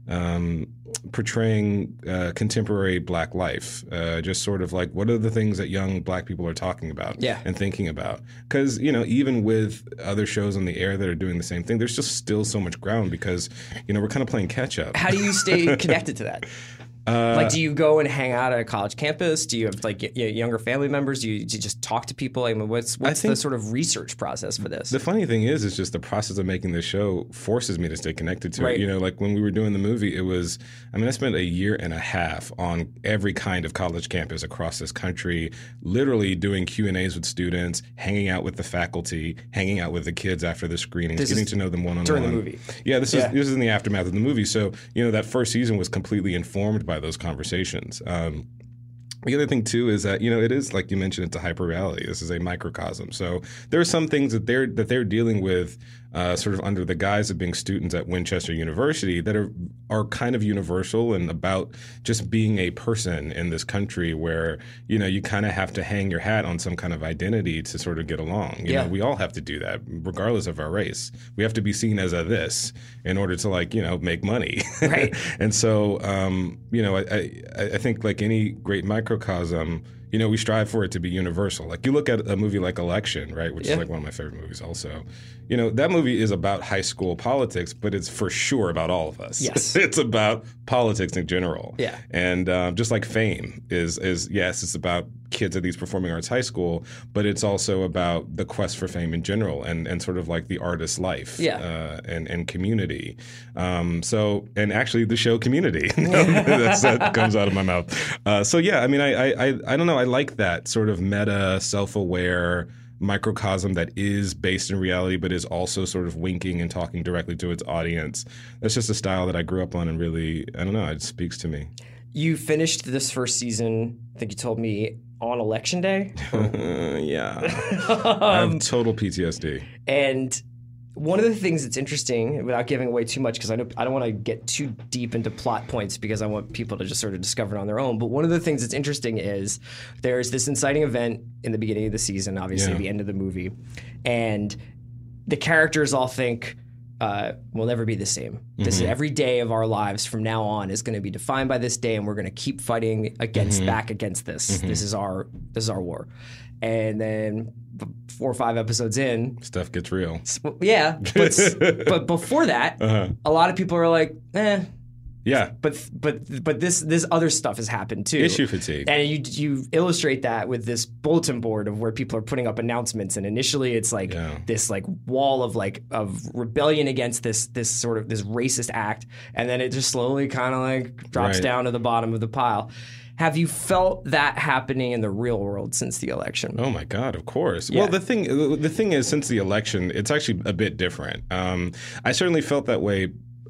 um, portraying uh, contemporary Black life. Uh, just sort of like, what are the things that young Black people are talking about yeah. and thinking about? Because, you know, even with other shows on the air that are doing the same thing, there's just still so much ground because, you know, we're kind of playing catch up. How do you stay connected to that? Uh, like, do you go and hang out at a college campus? Do you have like y- younger family members? Do you, do you just talk to people? I mean, what's what's the sort of research process for this? The funny thing is, is just the process of making this show forces me to stay connected to right. it. You know, like when we were doing the movie, it was, I mean, I spent a year and a half on every kind of college campus across this country, literally doing Q and A's with students, hanging out with the faculty, hanging out with the kids after the screenings, this getting to know them one on one. During the movie. Yeah, this yeah. is this is in the aftermath of the movie. So, you know, that first season was completely informed by those conversations. Um, the other thing too is that, you know, it is, like you mentioned, it's a hyper reality. This is a microcosm. So there are some things that they're that they're dealing with uh, sort of under the guise of being students at Winchester University that are are kind of universal and about just being a person in this country where, you know, you kind of have to hang your hat on some kind of identity to sort of get along. You yeah. know, we all have to do that regardless of our race. We have to be seen as a this in order to, like, you know, make money. Right. And so, um, you know, I, I, I think like any great microcosm, you know, we strive for it to be universal. Like you look at a movie like Election, right, which yeah. is like one of my favorite movies also. You know, that movie is about high school politics, but it's for sure about all of us. Yes. It's about politics in general. Yeah. And um, just like Fame is, is, yes, it's about kids at these performing arts high school, but it's also about the quest for fame in general and, and sort of like the artist's life yeah. uh, and, and community. Um, so, and actually the show Community, That's, that comes out of my mouth. Uh, so yeah, I mean, I, I, I don't know. I like that sort of meta, self-aware microcosm that is based in reality, but is also sort of winking and talking directly to its audience. That's just a style that I grew up on and really, I don't know, it speaks to me. You finished this first season, I think you told me, on Election Day? uh, yeah. I have total P T S D. And one of the things that's interesting, without giving away too much, because I know I don't want to get too deep into plot points because I want people to just sort of discover it on their own. But one of the things that's interesting is there's this inciting event in the beginning of the season, obviously yeah. the end of the movie, and the characters all think, uh, we'll never be the same. This Mm-hmm. is every day of our lives from now on is going to be defined by this day, and we're going to keep fighting against Mm-hmm. back against this. Mm-hmm. This is our this is our war. And then four or five episodes in, stuff gets real. Yeah, but but before that, uh-huh. a lot of people are like, eh. Yeah, But but but this this other stuff has happened too. issue fatigue. And you you illustrate that with this bulletin board of where people are putting up announcements, and initially it's like Yeah. this like wall of like of rebellion against this this sort of this racist act, and then it just slowly kind of like drops Right. down to the bottom of the pile. Have you felt that happening in the real world since the election? Oh my God! Of course. Yeah. Well, the thing the thing is, since the election, it's actually a bit different. Um, I certainly felt that way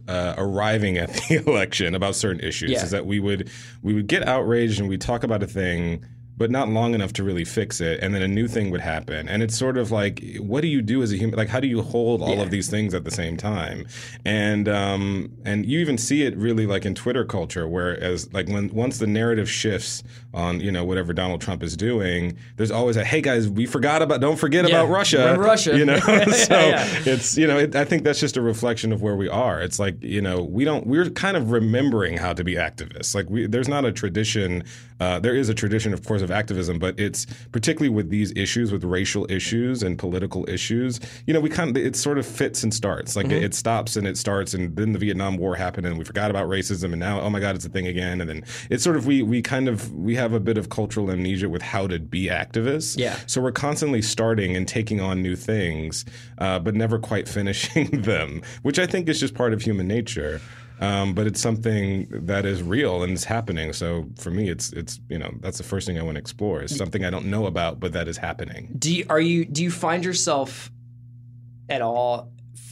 uh, arriving at the election about certain issues. Yeah. Is that we would we would get outraged and we'd talk about a thing, but not long enough to really fix it, and then a new thing would happen. And it's sort of like, what do you do as a human? Like, how do you hold all Yeah. of these things at the same time? And um, and you even see it really like in Twitter culture, whereas like when once the narrative shifts on, you know, whatever Donald Trump is doing, there's always a, hey guys, we forgot about, don't forget Yeah. about Russia. Remember Russia. You know, Yeah, so yeah. it's, you know, it, I think that's just a reflection of where we are. It's like, you know, we don't, we're kind of remembering how to be activists. Like we, there's not a tradition, uh, there is a tradition, of course, of activism, but it's particularly with these issues, with racial issues and political issues, you know, we kind of, it sort of fits and starts. Like mm-hmm. it, it stops and it starts, and then the Vietnam War happened and we forgot about racism, and now, oh my God, it's a thing again. And then it's sort of, we, we kind of, we have a bit of cultural amnesia with how to be activists. Yeah. So we're constantly starting and taking on new things, uh, but never quite finishing them, which I think is just part of human nature. Um, but it's something that is real and it's happening. So for me, it's it's you know that's the first thing I want to explore. Is something I don't know about, but that is happening. Do you, are you do you find yourself at all?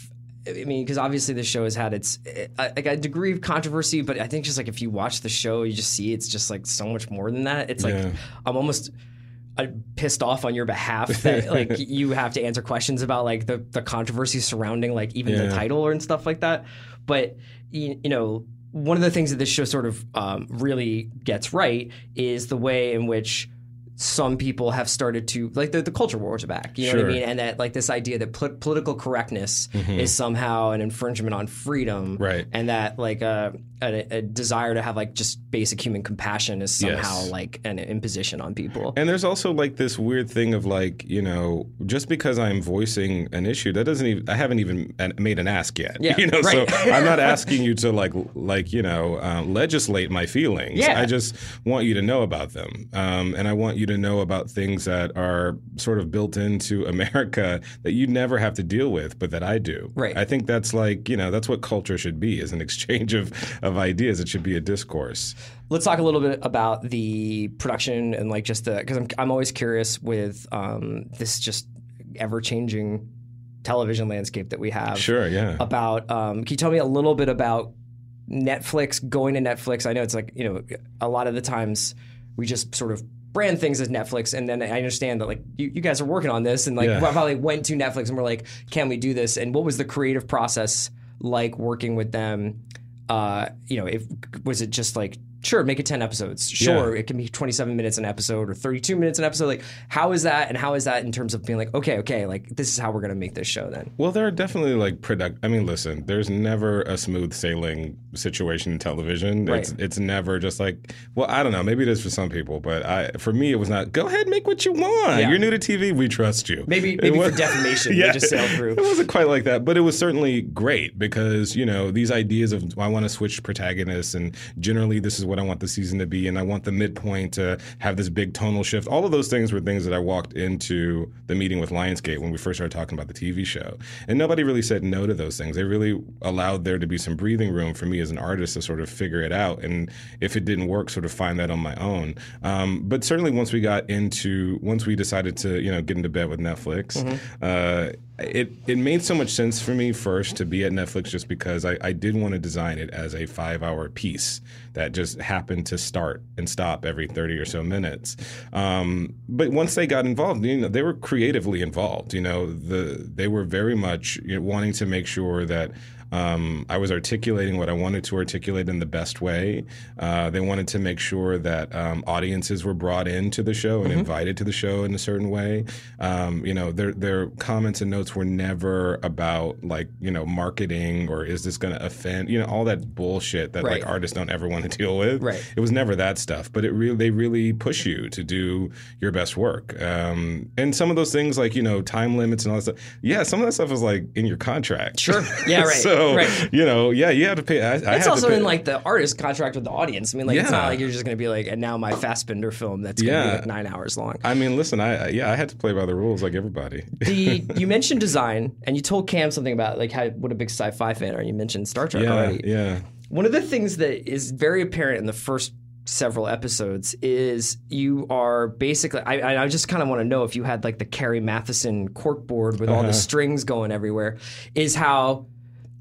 I mean, because obviously the show has had its like a degree of controversy, but I think just like if you watch the show, you just see it's just like so much more than that. It's like Yeah. I'm almost I'm pissed off on your behalf that like you have to answer questions about like the the controversy surrounding like even Yeah. the title and stuff like that. But you, you know, one of the things that this show sort of um, really gets right is the way in which some people have started to like the, the culture wars are back, you know Sure. what I mean? And that like this idea that pol- political correctness is somehow an infringement on freedom, Right. And that like a, a, a desire to have like just basic human compassion is somehow Yes. like an imposition on people. And there's also like this weird thing of like, you know, just because I'm voicing an issue, that doesn't even, I haven't even made an ask yet. Yeah, you know, right. so I'm not asking you to like, like, you know, uh, legislate my feelings. Yeah. I just want you to know about them. Um, and I want you to know about things that are sort of built into America that you never have to deal with, but that I do. Right. I think that's like, you know, that's what culture should be, is an exchange of, of ideas. It should be a discourse. Let's talk a little bit about the production and like just the, because I'm, I'm always curious with um, this just ever-changing television landscape that we have. Sure, yeah. About, um, can you tell me a little bit about Netflix, going to Netflix? I know it's like, you know, a lot of the times we just sort of brand things as Netflix, and then I understand that like you, you guys are working on this, and like Yeah. probably went to Netflix and were like, can we do this? And what was the creative process like working with them? Uh, you know, if was it just like, sure, make it ten episodes. Sure, Yeah. it can be twenty-seven minutes an episode or thirty-two minutes an episode. Like, how is that? And how is that in terms of being like, okay, okay, like this is how we're going to make this show then? Well, there are definitely like product. I mean, listen, there's never a smooth sailing situation in television. Right. It's it's never just like, well, I don't know. Maybe it is for some people, but I, for me, it was not. Go ahead, make what you want. Yeah. You're new to T V. We trust you. Maybe It maybe for was- defamation, they just sail through. It wasn't quite like that, but it was certainly great because, you know, these ideas of I want to switch protagonists, and generally this is what I want the season to be, and I want the midpoint to have this big tonal shift. All of those things were things that I walked into the meeting with Lionsgate when we first started talking about the T V show. And nobody really said no to those things. They really allowed there to be some breathing room for me as an artist to sort of figure it out. And if it didn't work, sort of find that on my own. Um, but certainly once we got into, once we decided to, you know, get into bed with Netflix, mm-hmm. uh, it, it made so much sense for me first to be at Netflix just because I, I did want to design it as a five hour piece that just happened to start and stop every thirty or so minutes. Um, but once they got involved, you know, they were creatively involved. You know, the they were very much, you know, wanting to make sure that Um, I was articulating what I wanted to articulate in the best way. Uh, they wanted to make sure that um, audiences were brought into the show and mm-hmm. invited to the show in a certain way. Um, you know, their their comments and notes were never about like, you know, marketing or is this going to offend, you know, all that bullshit that right. like artists don't ever want to deal with. Right. It was never that stuff, but it really they really push you to do your best work. Um, and some of those things like, you know, time limits and all that stuff. Yeah, some of that stuff is like in your contract. Sure. Yeah, right. so, right. you know, yeah, you have to pay. I, I it's have also to pay. in like the artist contract with the audience. I mean, like it's Yeah. not like you're just going to be like, and now my Fassbender film that's going to Yeah. be like nine hours long. I mean, listen, I yeah, I had to play by the rules like everybody. the you mentioned design, and you told Cam something about like how what a big sci-fi fan are. You mentioned Star Trek yeah, already. yeah. One of the things that is very apparent in the first several episodes is you are basically I, I just kind of want to know if you had like the Carrie Matheson corkboard with all Uh-huh. the strings going everywhere, is how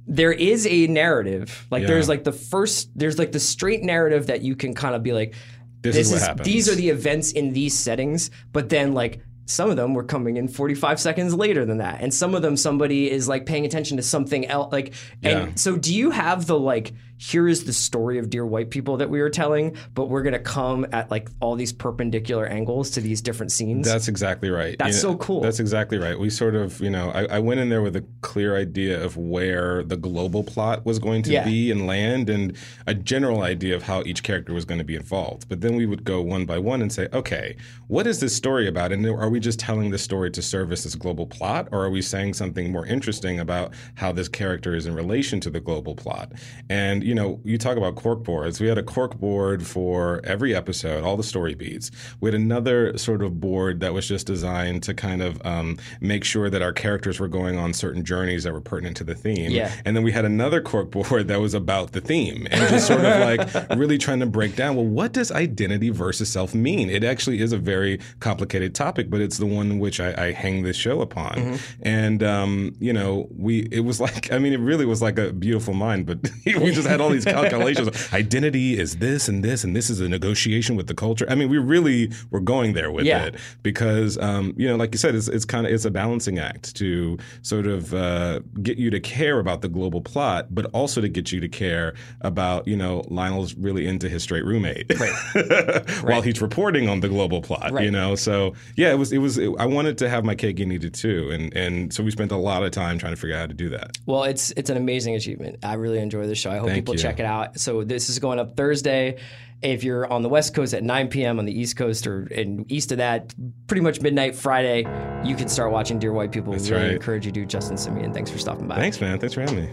there is a narrative. Like Yeah. there's like the first, there's like the straight narrative that you can kind of be like, This is what happens. these are the events in these settings, but then like some of them were coming in forty-five seconds later than that. And some of them, somebody is like paying attention to something else. Like, and Yeah. so do you have the like, here is the story of Dear White People that we were telling, but we're going to come at like all these perpendicular angles to these different scenes? That's exactly right. That's You know, so cool. That's exactly right. We sort of, you know, I, I went in there with a clear idea of where the global plot was going to Yeah. be and land, and a general idea of how each character was going to be involved. But then we would go one by one and say, okay, what is this story about? And are we just telling this story to service this global plot, or are we saying something more interesting about how this character is in relation to the global plot? And, you know, you talk about cork boards. We had a cork board for every episode, all the story beats. We had another sort of board that was just designed to kind of um, make sure that our characters were going on certain journeys that were pertinent to the theme. Yeah. And then we had another cork board that was about the theme and just sort of like really trying to break down, well, what does identity versus self mean? It actually is a very complicated topic, but it's the one which I, I hang this show upon. Mm-hmm. And, um, you know, we, it was like, I mean, it really was like a beautiful mind, but we just had all these calculations. Identity is this and this, and this is a negotiation with the culture. I mean, we really were going there with Yeah. it because, um, you know, like you said, it's, it's kind of, it's a balancing act to sort of uh, get you to care about the global plot, but also to get you to care about, you know, Lionel's really into his straight roommate Right. while he's reporting on the global plot, Right. you know? So yeah, it was, it was, it, I wanted to have my cake and eat it too. And, and so we spent a lot of time trying to figure out how to do that. Well, it's it's an amazing achievement. I really enjoy the show. I hope Thank people you. check it out. So this is going up Thursday. If you're on the West Coast at nine p.m. on the East Coast or and east of that, pretty much midnight Friday, you can start watching Dear White People. That's really right. encourage you to. Justin Simeon, thanks for stopping by. Thanks, man. Thanks for having me.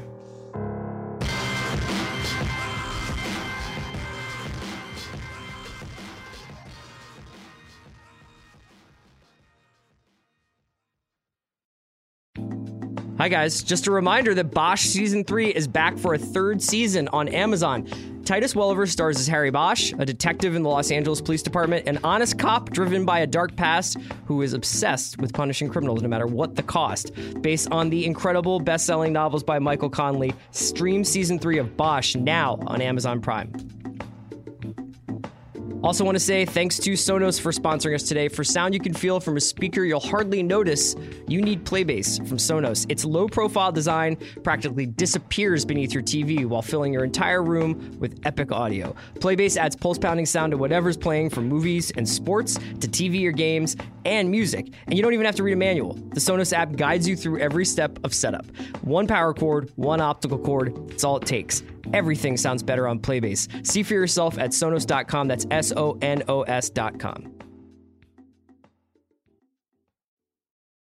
Hi, guys. Just a reminder that Bosch Season three is back for a third season on Amazon. Titus Welliver stars as Harry Bosch, a detective in the Los Angeles Police Department, an honest cop driven by a dark past who is obsessed with punishing criminals no matter what the cost. Based on the incredible best-selling novels by Michael Connelly, stream Season three of Bosch now on Amazon Prime. Also want to say thanks to Sonos for sponsoring us today. For sound you can feel from a speaker you'll hardly notice, you need Playbase from Sonos. Its low-profile design practically disappears beneath your T V while filling your entire room with epic audio. Playbase adds pulse-pounding sound to whatever's playing, from movies and sports to T V or games and music. And you don't even have to read a manual. The Sonos app guides you through every step of setup. One power cord, one optical cord, that's all it takes. Everything sounds better on Playbase. See for yourself at sonos dot com. That's S O N O S dot com.